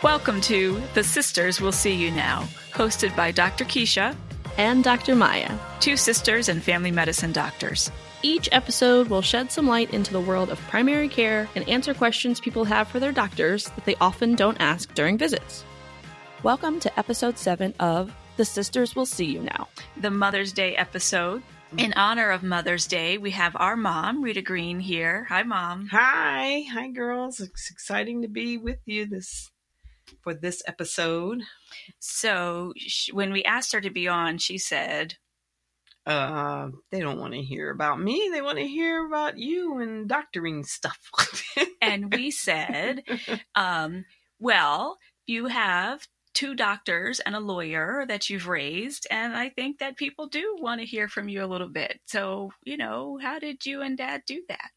Welcome to The Sisters Will See You Now, hosted by Dr. Keisha and Dr. Maya, two sisters and family medicine doctors. Each episode will shed some light into the world of primary care and answer questions people have for their doctors that they often don't ask during visits. Welcome to episode 7 of The Sisters Will See You Now, the Mother's Day episode. In honor of Mother's Day, we have our mom, Rita Green, here. Hi, Mom. Hi, girls. It's exciting to be with you for this episode. So when we asked her to be on, she said, they don't want to hear about me. They want to hear about you and doctoring stuff. And we said, well, you have 2 doctors and a lawyer that you've raised, and I think that people do want to hear from you a little bit. So, how did you and Dad do that?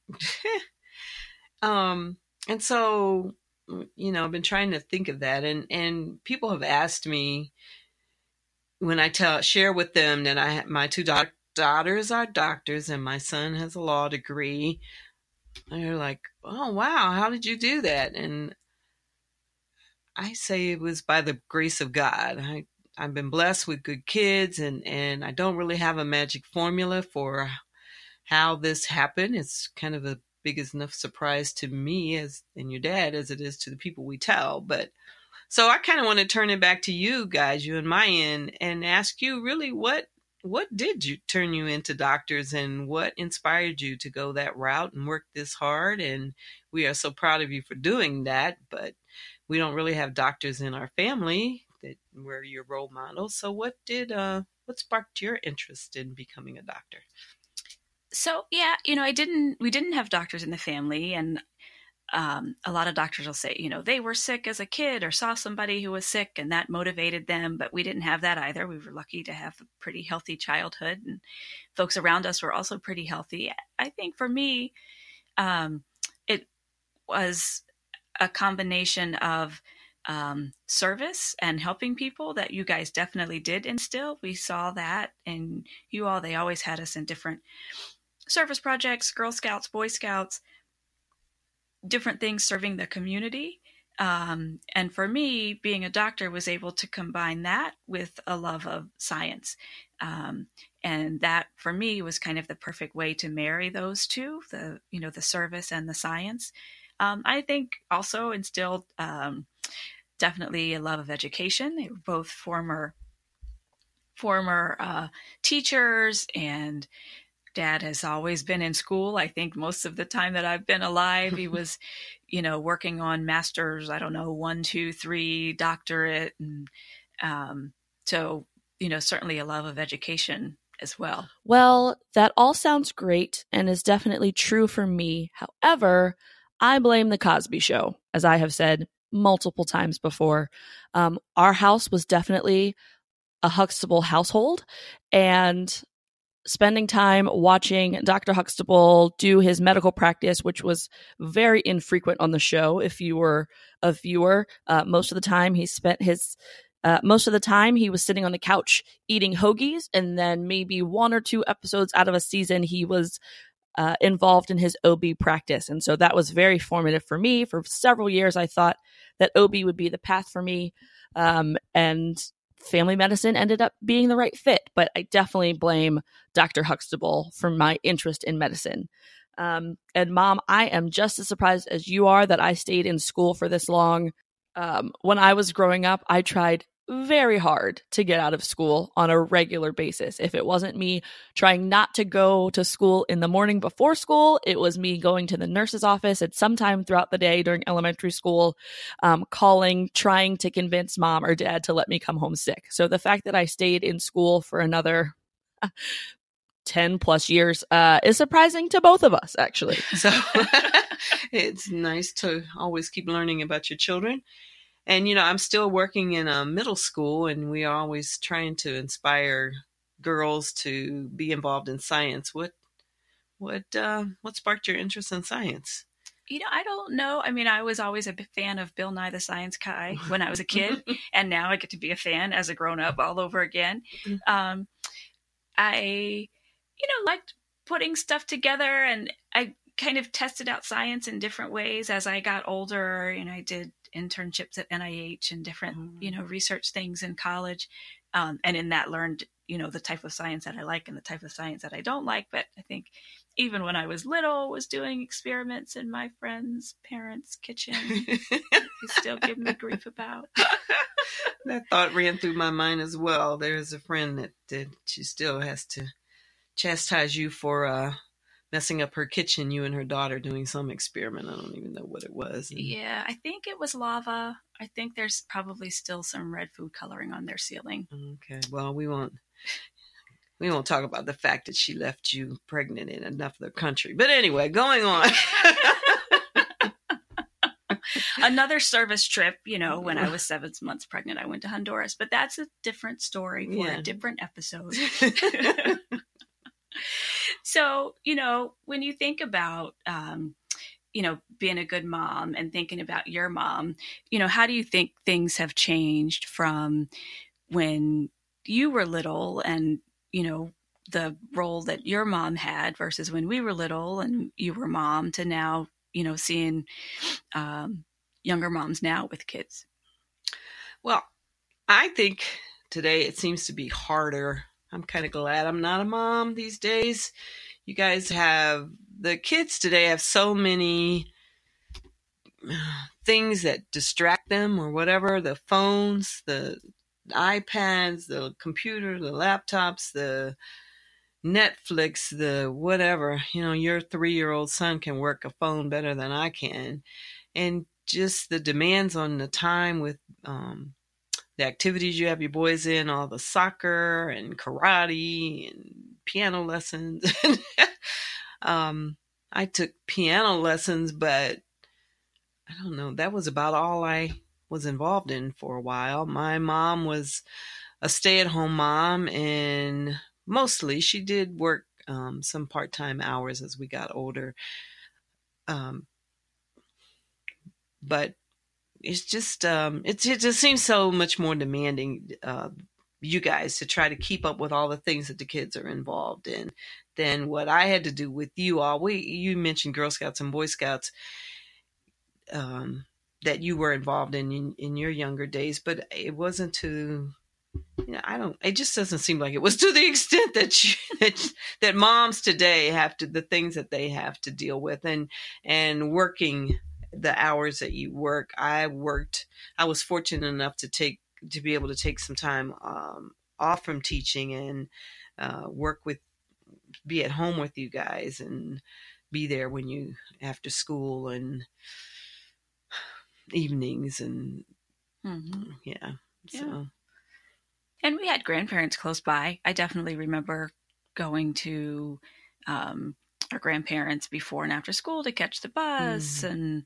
And so, I've been trying to think of that, and people have asked me when I share with them that my 2 daughters are doctors and my son has a law degree. And they're like, "Oh, wow, how did you do that?" And I say it was by the grace of God. I've been blessed with good kids, and I don't really have a magic formula for how this happened. It's kind of a big enough surprise to me and your dad as it is to the people we tell. But so I kind of want to turn it back to you guys, you and Maya, and ask you really what did you turn you into doctors, and what inspired you to go that route and work this hard? And we are so proud of you for doing that, but we don't really have doctors in our family that were your role models. So what sparked your interest in becoming a doctor? So, yeah, we didn't have doctors in the family, and a lot of doctors will say, they were sick as a kid or saw somebody who was sick and that motivated them, but we didn't have that either. We were lucky to have a pretty healthy childhood, and folks around us were also pretty healthy. I think for me, it was a combination of service and helping people that you guys definitely did instill. We saw that, and they always had us in different service projects, Girl Scouts, Boy Scouts, different things serving the community. And for me, being a doctor was able to combine that with a love of science. And that for me was kind of the perfect way to marry those two, the service and the science. I think also instilled definitely a love of education. They were both former teachers, and Dad has always been in school. I think most of the time that I've been alive, he was, working on masters, 1, 2, 3, doctorate. And so, certainly a love of education as well. Well, that all sounds great and is definitely true for me. However, I blame the Cosby Show, as I have said multiple times before. Our house was definitely a Huxtable household, and spending time watching Dr. Huxtable do his medical practice, which was very infrequent on the show. If you were a viewer, most of the time he was sitting on the couch eating hoagies, and then maybe 1 or 2 episodes out of a season he was involved in his OB practice. And so that was very formative for me. For several years, I thought that OB would be the path for me. And family medicine ended up being the right fit. But I definitely blame Dr. Huxtable for my interest in medicine. And Mom, I am just as surprised as you are that I stayed in school for this long. When I was growing up, I tried very hard to get out of school on a regular basis. If it wasn't me trying not to go to school in the morning before school, it was me going to the nurse's office at some time throughout the day during elementary school, calling, trying to convince Mom or Dad to let me come home sick. So the fact that I stayed in school for another 10 plus years is surprising to both of us, actually. So it's nice to always keep learning about your children. And, I'm still working in a middle school, and we are always trying to inspire girls to be involved in science. What sparked your interest in science? I don't know. I mean, I was always a fan of Bill Nye the Science Guy when I was a kid, and now I get to be a fan as a grown-up all over again. I liked putting stuff together, and I kind of tested out science in different ways as I got older. I did internships at NIH and different, research things in college. And in that learned, the type of science that I like and the type of science that I don't like. But I think even when I was little, was doing experiments in my friend's parents' kitchen. Who still give me grief about. That thought ran through my mind as well. There's a friend that she still has to chastise you for messing up her kitchen, you and her daughter doing some experiment. I don't even know what it was. Yeah, I think it was lava. I think there's probably still some red food coloring on their ceiling. Okay, well, we won't talk about the fact that she left you pregnant in another country. But anyway, going on. Another service trip, when I was 7 months pregnant, I went to Honduras. But that's a different story for a different episode. So, when you think about, being a good mom and thinking about your mom, how do you think things have changed from when you were little and, the role that your mom had versus when we were little and you were mom to now, seeing younger moms now with kids? Well, I think today it seems to be harder. I'm kind of glad I'm not a mom these days. You guys the kids today have so many things that distract them or whatever, the phones, the iPads, the computer, the laptops, the Netflix, the whatever. Your 3-year-old son can work a phone better than I can. And just the demands on the time with the activities you have your boys in, all the soccer and karate and piano lessons. I took piano lessons, but I don't know, that was about all I was involved in for a while. My mom was a stay-at-home mom, and mostly she did work some part-time hours as we got older. But it's just, it just seems so much more demanding, you guys, to try to keep up with all the things that the kids are involved in than what I had to do with you all. You mentioned Girl Scouts and Boy Scouts, that you were involved in your younger days, but it wasn't to, it just doesn't seem like it was to the extent that that moms today have to, the things that they have to deal with and working the hours that you work. I was fortunate enough to be able to take some time off from teaching and be at home with you guys and be there when you after school and evenings and so. And we had grandparents close by. I definitely remember going to our grandparents before and after school to catch the bus and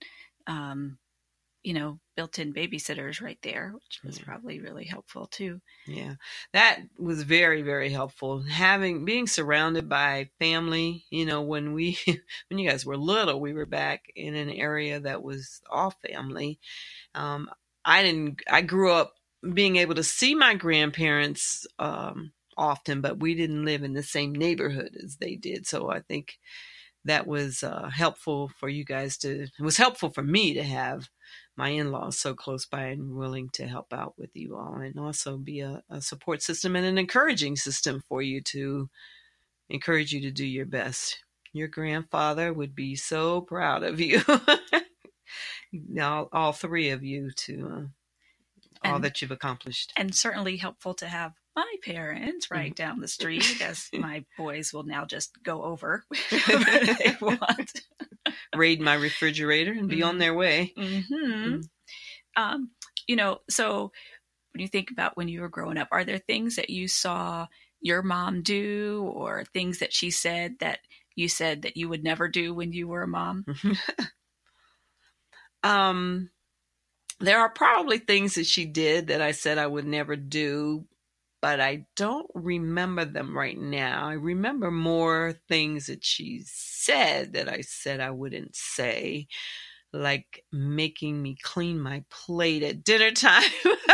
built-in babysitters right there, which was probably really helpful too. Yeah, that was very, very helpful. Being surrounded by family, when you guys were little, we were back in an area that was all family. I grew up being able to see my grandparents often, but we didn't live in the same neighborhood as they did. So I think that was helpful for you guys it was helpful for me to have my in-laws so close by and willing to help out with you all, and also be a support system and an encouraging system for you to encourage you to do your best. Your grandfather would be so proud of you. all three of you to all that you've accomplished. And certainly helpful to have my parents right down the street, as my boys will now just go over whenever they want. Raid my refrigerator and be on their way. So when you think about when you were growing up, are there things that you saw your mom do or things that she said that you said that you would never do when you were a mom? There are probably things that she did that I said I would never do, but I don't remember them right now. I remember more things that she said that I said I wouldn't say, like making me clean my plate at dinner time.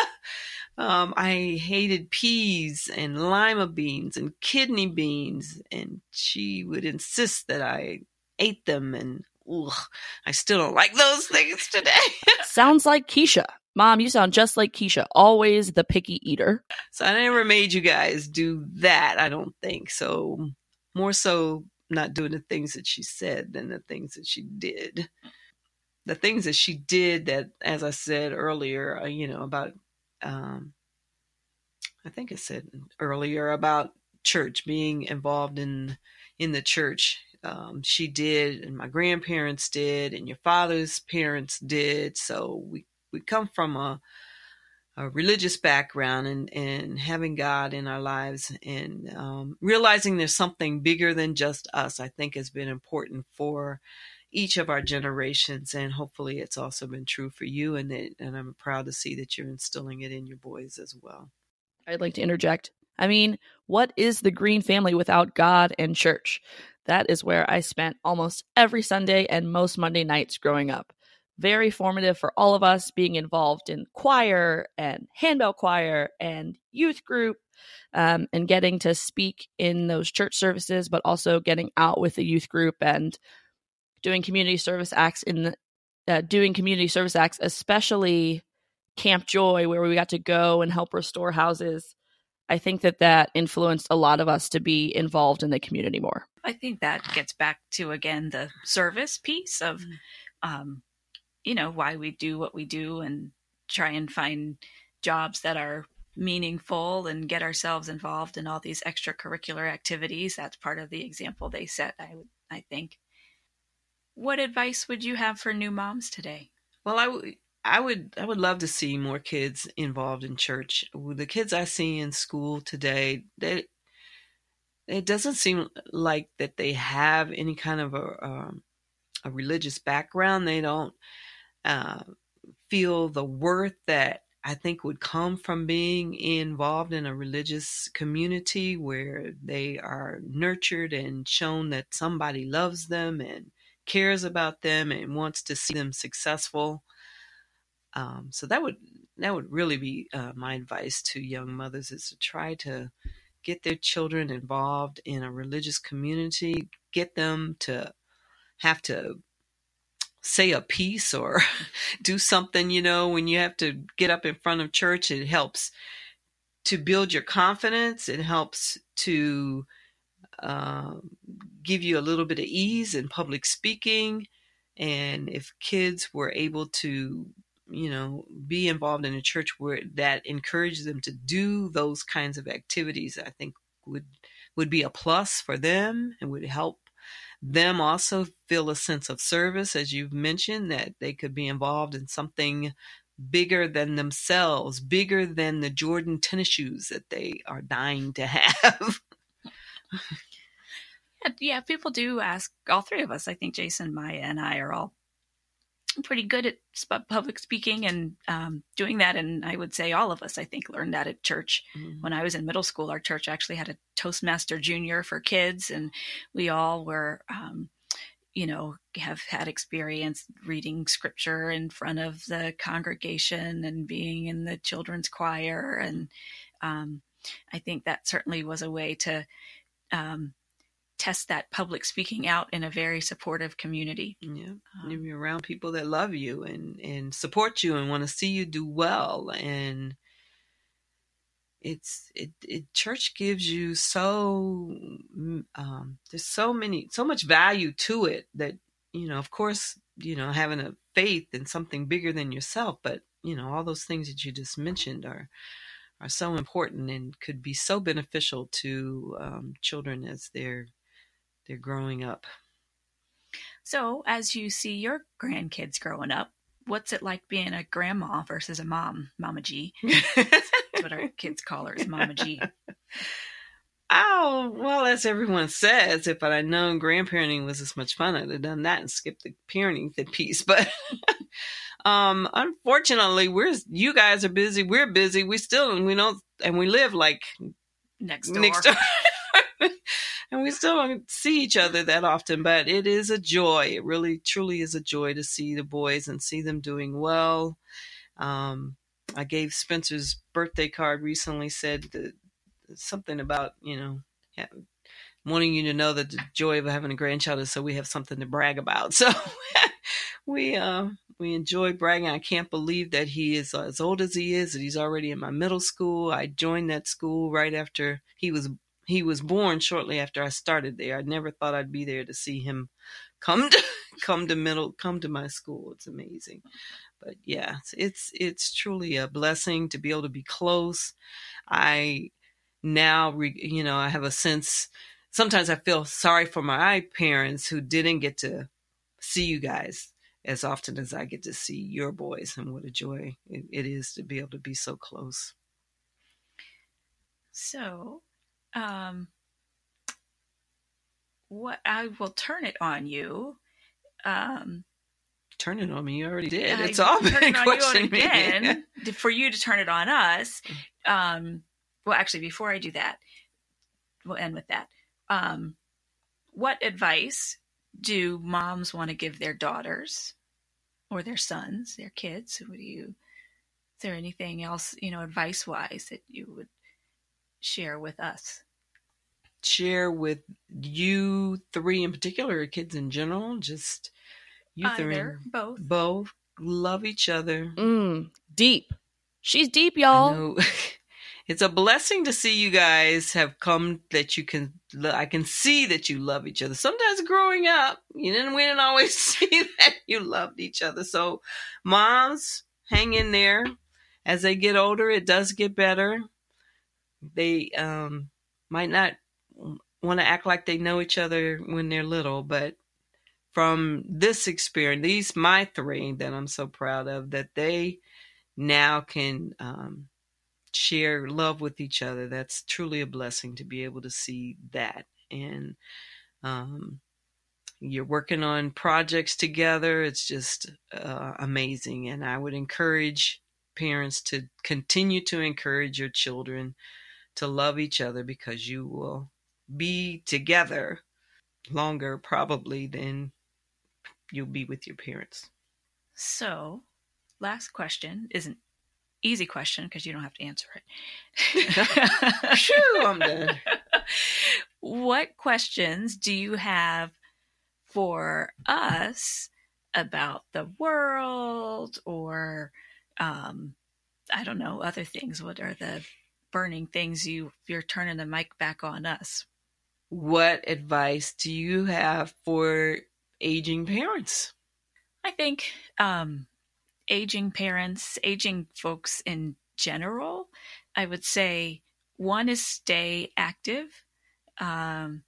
I hated peas and lima beans and kidney beans, and she would insist that I ate them, and I still don't like those things today. Sounds like Keisha. Mom, you sound just like Keisha, always the picky eater. So I never made you guys do that, I don't think. So more so not doing the things that she said than the things that she did. The things that she did that, as I said earlier, about, I think I said earlier about church, being involved in the church. She did, and my grandparents did, and your father's parents did. So we come from a religious background, and having God in our lives, and realizing there's something bigger than just us, I think has been important for each of our generations. And hopefully it's also been true for you. And I'm proud to see that you're instilling it in your boys as well. I'd like to interject. I mean, what is the Green family without God and church? That is where I spent almost every Sunday and most Monday nights growing up. Very formative for all of us, being involved in choir and handbell choir and youth group, and getting to speak in those church services, but also getting out with the youth group and doing community service acts especially Camp Joy, where we got to go and help restore houses. I think that influenced a lot of us to be involved in the community more. I think that gets back to, again, the service piece of, why we do what we do, and try and find jobs that are meaningful and get ourselves involved in all these extracurricular activities. That's part of the example they set, I think. What advice would you have for new moms today? Well, I would love to see more kids involved in church. The kids I see in school today, it doesn't seem like that they have any kind of a religious background. They don't feel the worth that I think would come from being involved in a religious community where they are nurtured and shown that somebody loves them and cares about them and wants to see them successful. So that would really be my advice to young mothers, is to try to get their children involved in a religious community, get them to have to say a piece or do something. When you have to get up in front of church, it helps to build your confidence. It helps to give you a little bit of ease in public speaking. And if kids were able to be involved in a church where that encourages them to do those kinds of activities, I think would be a plus for them, and would help them also feel a sense of service, as you've mentioned, that they could be involved in something bigger than themselves, bigger than the Jordan tennis shoes that they are dying to have. Yeah, people do ask, all three of us, I think Jason, Maya, and I are all pretty good at public speaking and doing that. And I would say all of us, I think, learned that at church. Mm-hmm. When I was in middle school, our church actually had a Toastmaster Junior for kids, and we all were, have had experience reading scripture in front of the congregation and being in the children's choir. And I think that certainly was a way to test that public speaking out in a very supportive community. Yeah, you're around people that love you and support you and want to see you do well. And church gives you there's so much value to it that, of course, having a faith in something bigger than yourself, but all those things that you just mentioned are so important and could be so beneficial to children as they're growing up. So as you see your grandkids growing up, what's it like being a grandma versus a mom, Mama G? That's what our kids call her, is Mama G. Oh, well, as everyone says, if I'd known grandparenting was as much fun, I'd have done that and skipped the parenting piece. But unfortunately, you guys are busy. We're busy. We live like next door. And we still don't see each other that often, but it is a joy. It really, truly is a joy to see the boys and see them doing well. I gave Spencer's birthday card recently, said something about, wanting you to know that the joy of having a grandchild is so we have something to brag about. So we enjoy bragging. I can't believe that he is as old as he is, that he's already in my middle school. I joined that school right after he was born, shortly after I started there. I never thought I'd be there to see him come to my school. It's amazing. But yeah, it's truly a blessing to be able to be close. I now, I have a sense, sometimes I feel sorry for my parents who didn't get to see you guys as often as I get to see your boys, and what a joy it is to be able to be so close. So, what I will turn it on you. Turn it on me. You already did. It's all been a question again for you to turn it on us. Well, actually, before I do that, we'll end with that. What advice do moms want to give their daughters or their sons, their kids? Is there anything else, advice-wise that you would share with us? Share with you three in particular, or kids in general? Just you three. Both love each other. Deep. She's deep, y'all. It's a blessing to see you guys have come, that I can see that you love each other. Sometimes growing up, we didn't always see that you loved each other. So moms, hang in there. As they get older, it does get better. They might not want to act like they know each other when they're little, but from this experience, these my three that I'm so proud of, that they now can share love with each other. That's truly a blessing to be able to see that. And you're working on projects together. It's just amazing. And I would encourage parents to continue to encourage your children to love each other, because you will be together longer probably than you'll be with your parents. So, last question is an easy question because you don't have to answer it. Shoo, I'm done. What questions do you have for us about the world, or I don't know, other things? What are the burning things you're turning the mic back on us? What advice do you have for aging parents? I think aging parents, aging folks in general, I would say one is stay active. And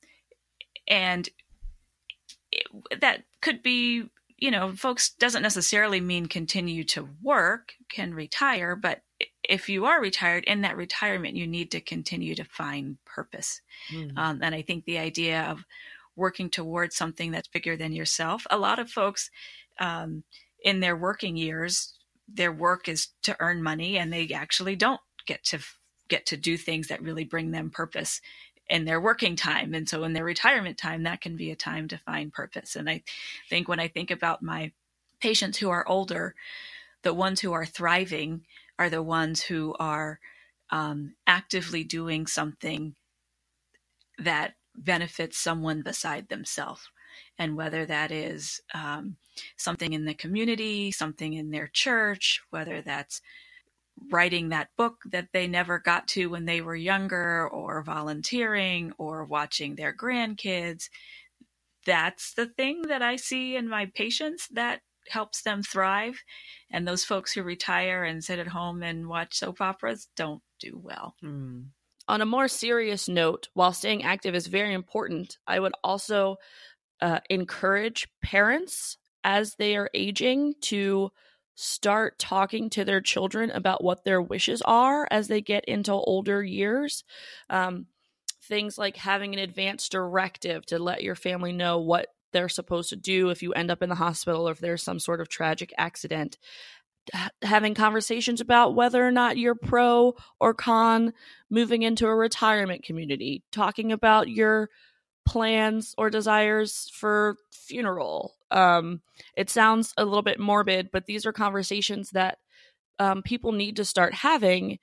that could be, folks doesn't necessarily mean continue to work, can retire, but if you are retired, in that retirement, you need to continue to find purpose. And I think the idea of working towards something that's bigger than yourself, a lot of folks in their working years, their work is to earn money, and they actually don't get to do things that really bring them purpose in their working time. And so in their retirement time, that can be a time to find purpose. And I think when I think about my patients who are older, the ones who are thriving are the ones who are actively doing something that benefits someone beside themselves. And whether that is something in the community, something in their church, whether that's writing that book that they never got to when they were younger, or volunteering, or watching their grandkids, that's the thing that I see in my patients that helps them thrive. And those folks who retire and sit at home and watch soap operas don't do well. On a more serious note, while staying active is very important, I would also encourage parents as they are aging to start talking to their children about what their wishes are as they get into older years. Things like having an advance directive to let your family know what they're supposed to do if you end up in the hospital, or if there's some sort of tragic accident. Having conversations about whether or not you're pro or con moving into a retirement community, talking about your plans or desires for funeral. It sounds a little bit morbid, but these are conversations that people need to start having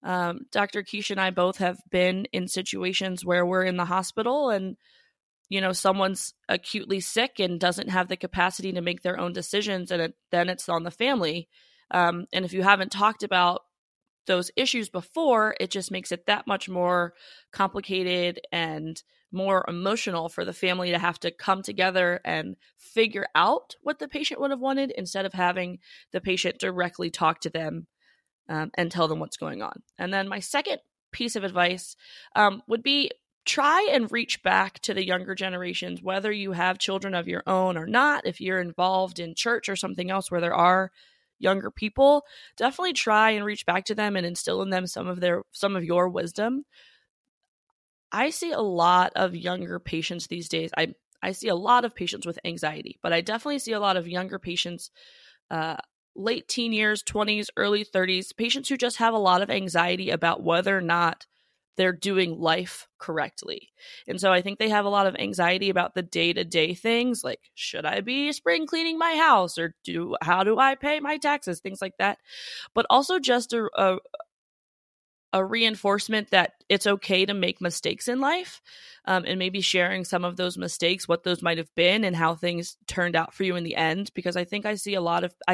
Dr. Keisha and I both have been in situations where we're in the hospital and, someone's acutely sick and doesn't have the capacity to make their own decisions, and then it's on the family. And if you haven't talked about those issues before, it just makes it that much more complicated and more emotional for the family to have to come together and figure out what the patient would have wanted instead of having the patient directly talk to them and tell them what's going on. And then my second piece of advice would be try and reach back to the younger generations, whether you have children of your own or not. If you're involved in church or something else where there are younger people, definitely try and reach back to them and instill in them some of your wisdom. I see a lot of younger patients these days. I see a lot of patients with anxiety, but I definitely see a lot of younger patients, late teen years, 20s, early 30s, patients who just have a lot of anxiety about whether or not they're doing life correctly. And so I think they have a lot of anxiety about the day-to-day things like, should I be spring cleaning my house, or how do I pay my taxes, things like that. But also just a reinforcement that it's okay to make mistakes in life, and maybe sharing some of those mistakes, what those might have been and how things turned out for you in the end. Because I think I see a lot of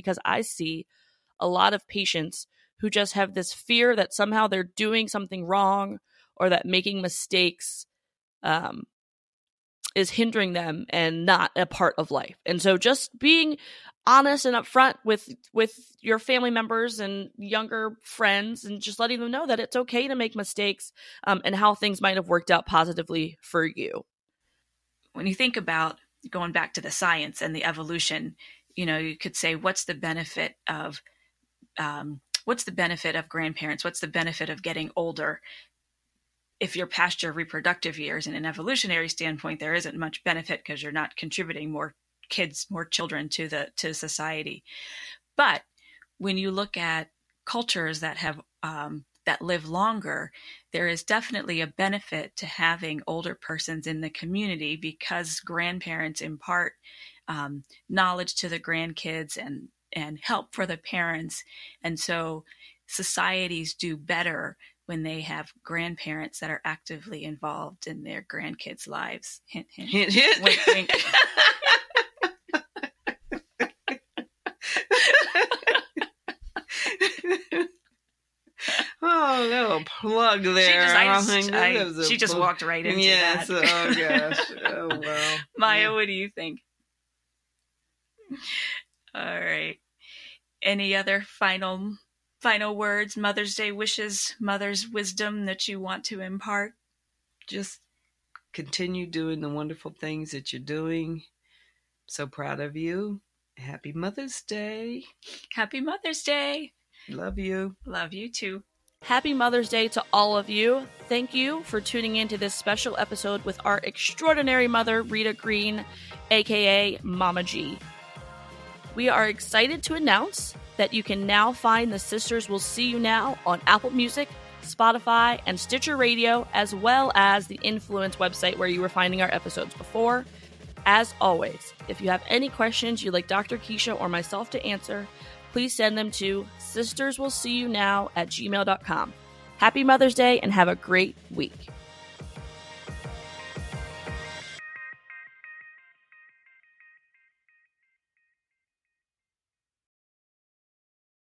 patients who just have this fear that somehow they're doing something wrong, or that making mistakes is hindering them and not a part of life. And so just being honest and upfront with your family members and younger friends, and just letting them know that it's okay to make mistakes, and how things might have worked out positively for you. When you think about going back to the science and the evolution, you could say, what's the benefit of grandparents? What's the benefit of getting older? If you're past your reproductive years, in an evolutionary standpoint, there isn't much benefit because you're not contributing more children to society. But when you look at cultures that have that live longer, there is definitely a benefit to having older persons in the community, because grandparents impart knowledge to the grandkids and help for the parents. And so societies do better when they have grandparents that are actively involved in their grandkids' lives. Hint, hint. Hint, hint. Wink, wink. Oh, little plug there. She just walked right into that. Yes, oh gosh. Oh, well. Maya, what do you think? All right. Any other final words, Mother's Day wishes, mother's wisdom that you want to impart? Just continue doing the wonderful things that you're doing. So proud of you. Happy Mother's Day. Happy Mother's Day. Love you. Love you too. Happy Mother's Day to all of you. Thank you for tuning into this special episode with our extraordinary mother, Rita Green, aka Mama G. We are excited to announce that you can now find The Sisters Will See You Now on Apple Music, Spotify, and Stitcher Radio, as well as the Influence website where you were finding our episodes before. As always, if you have any questions you'd like Dr. Keisha or myself to answer, please send them to sisterswillseeyounow@gmail.com. Happy Mother's Day and have a great week.